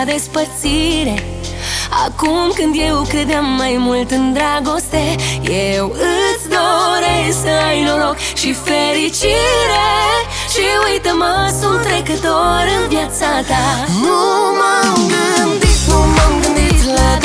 despărțire. Acum când eu credeam mai mult în dragoste, eu îți doresc să ai noroc și fericire. Și uită-mă, sunt trecător în viața ta. Nu m-am gândit la